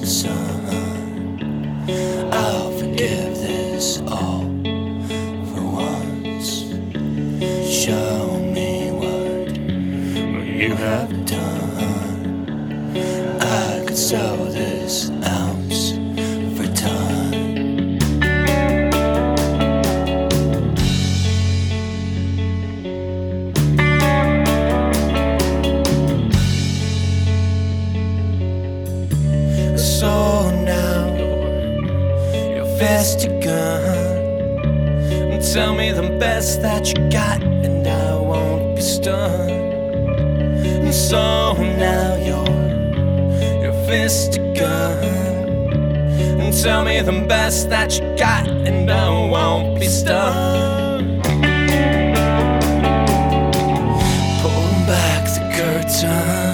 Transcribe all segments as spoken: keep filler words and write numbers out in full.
the sun. I'll forgive this all for once. Show me what you have done. I could sell this ounce for a ton. So now your fist your gun, and tell me the best that you got, and I won't be stunned. And so now your your fist your gun, and tell me the best that you got, and I won't be stunned. Pull back the curtain.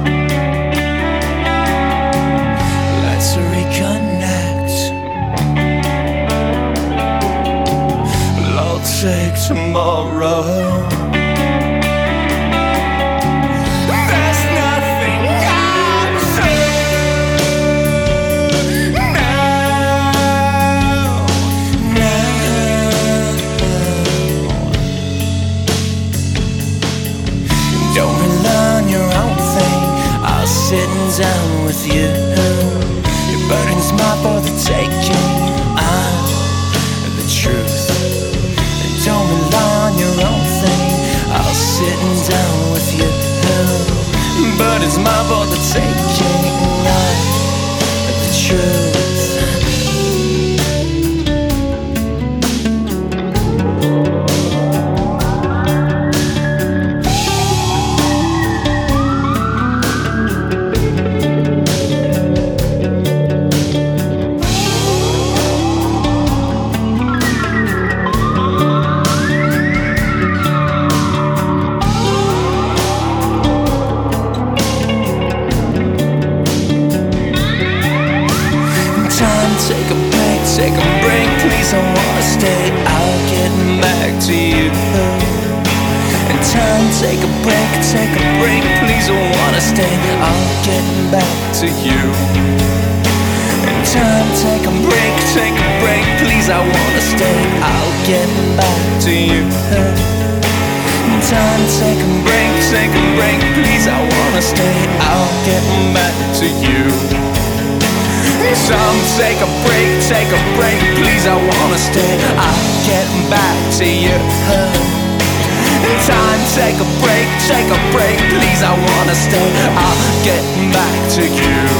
Take tomorrow. There's nothing I'd say now, now. Don't rely on your own thing. I'll sit down with you. Your burden's mine for the taking. I'm the truth. Don't rely on your own thing. I'll sit down with you. But it's my fault to taking. I'm the truth. Take a break, take a break, please, I wanna stay. I'll get back to you. And time, take a break, take a break, please, I wanna stay. I'll get back to you. And time, take a break, take a break, please, I wanna stay. I'll get back to you. And time, take a break, take a break, please, I wanna stay. I'll get back to you. Some take a break, take a break, please, I wanna stay. I'll get back to you. Time, take a break, take a break, please, I wanna stay. I'll get back to you.